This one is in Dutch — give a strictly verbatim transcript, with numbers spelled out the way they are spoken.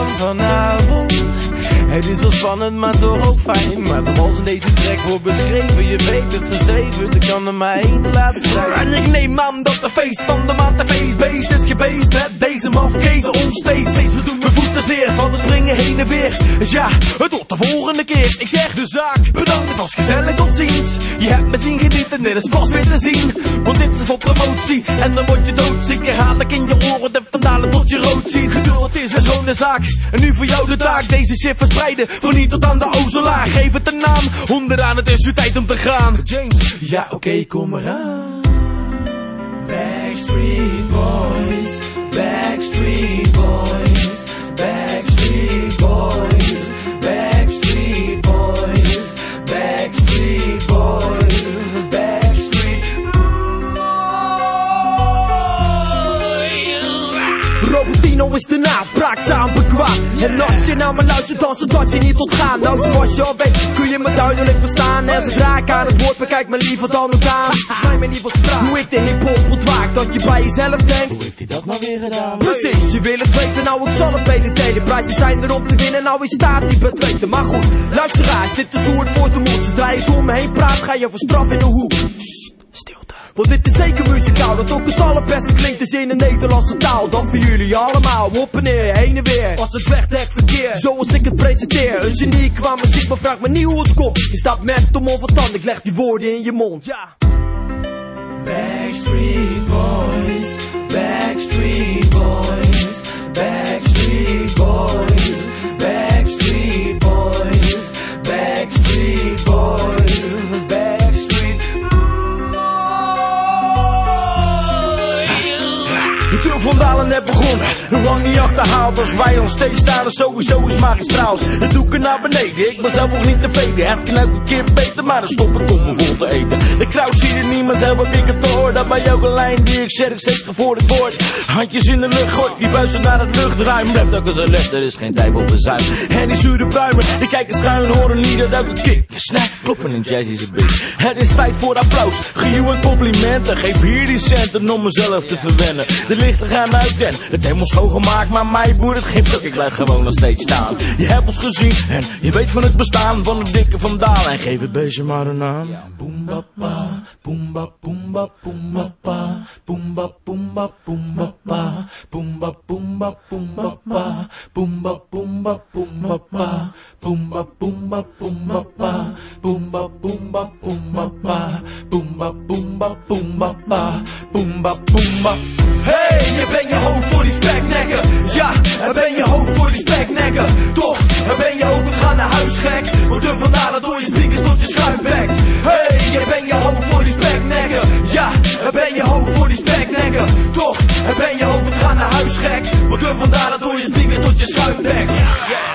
van vanavond. Het is wel spannend, maar toch ook fijn. Maar zoals in deze track wordt beschreven, je weet het verzeven. Er kan er maar één de laatste zijn. En ik neem aan dat de feest van de maand de feestbeest is geweest. Met deze mafkezen ons steeds. Steeds we doen mijn voeten zeer van de springen heen en weer. Dus ja, het tot de volgende keer. Ik zeg de zaak, bedankt, het was gezellig, tot ziens. Je hebt me zien genieten, dit is vast weer te zien. Want dit is voor promotie en dan word je doodziek. Herhaaldelijk in je oren de vandalen tot je rood ziet. Geduld is een schone zaak en nu voor jou de taak. Deze shit verspreiden, van hier tot aan de ozonlaag. Geef het een naam, onderaan, het is uw tijd om te gaan. James, ja oké, okay, kom eraan. Backstreet Boys, Backstreet Boys, Backstreet Boys, Backstreet Boys, Backstreet Boys, Backstreet Boys. Robotino is de naam, spraakzaam bekwaam. En als je naar me luistert, dan zodat je niet ontgaan. Nou, zoals je al weet, kun je me duidelijk verstaan. En zodra ik aan het woord bekijk, me liever dan ook aan. Mij me niet bespraakt, hoe ik de hiphop ontwaak. Dat je bij jezelf denkt, hoe heeft hij dat nou weer gedaan? Precies, je wil het weten, nou ik zal het weten delen. Prijzen zijn er om te winnen, nou is staat die betweten. Maar goed, luisteraars, dit is hoe het voor te moet. Zodra je door me heen praat, ga je voor straf in de hoek. Sst, stilte. Want dit is zeker muzikaal, dat ook het allerbeste klinkt is in de Nederlandse taal. Dan voor jullie allemaal, op en neer, heen en weer. Als het wegdekt verkeer, zoals ik het presenteer. Een genie qua muziek, maar vraag me niet hoe het komt. Je staat met om of wat dan, ik leg die woorden in je mond, ja. Backstreet Boys, Backstreet Boys, Backstreet Boys, Backstreet Boys, Backstreet Boys, Backstreet De tour van Dalen net begonnen, nog lang niet achterhaald. Als wij ons steeds staan, sowieso is magistraals. Het doe ik er naar beneden, ik ben zelf ook niet tevreden. Het kan elke keer beter, maar dan stop ik om me vol te eten. De crowd ziet er niet, maar zelf heb ik het te horen. Dat bij elke lijn die ik zeg, ik steeds gevorderd wordt. Handjes in de lucht, gooi die buizen naar het luchtruim. Blijft ook als een les, er is geen tijd voor verzuim. En die zure pruimen, die kijken schuin, horen niet dat ook een kick. Snack, kloppen in jazzy's beat. Het is tijd voor applaus, gejuw en complimenten. Geef hier die centen om mezelf te verwennen. De lichten gaan uit en het helemaal schoongemaakt. Maar mij boert het geen fuck, ik blijf gewoon nog steeds staan. Je hebt ons gezien en je weet van het bestaan van de dikke Van Dalen. En geef het beestje maar een naam. Boembapa, boemba, boemba, boembapa, boemba, boemba, boembapa, boemba, boemba, boembapa, boemba, boemba, boembapa, boemba, boemba, boembapa, boemba, boemba, boembapa, boemba, boemba, boembapa, boemba, boemba. Hey, je bent je hoofd voor die speknekken. Ja, en ben je hoofd voor die speknekken. Toch, en ben je hoofd, we gaan naar huis gek. Wordt er vandaan door je speakers tot je schuimbek. Hey, je bent je hoofd voor die speknekken. Ja, en ben je hoofd voor die speknekken. Toch, en ben je hoofd, we gaan naar huis gek. Wordt er vandaan door je speakers tot je schuimbek. Yeah.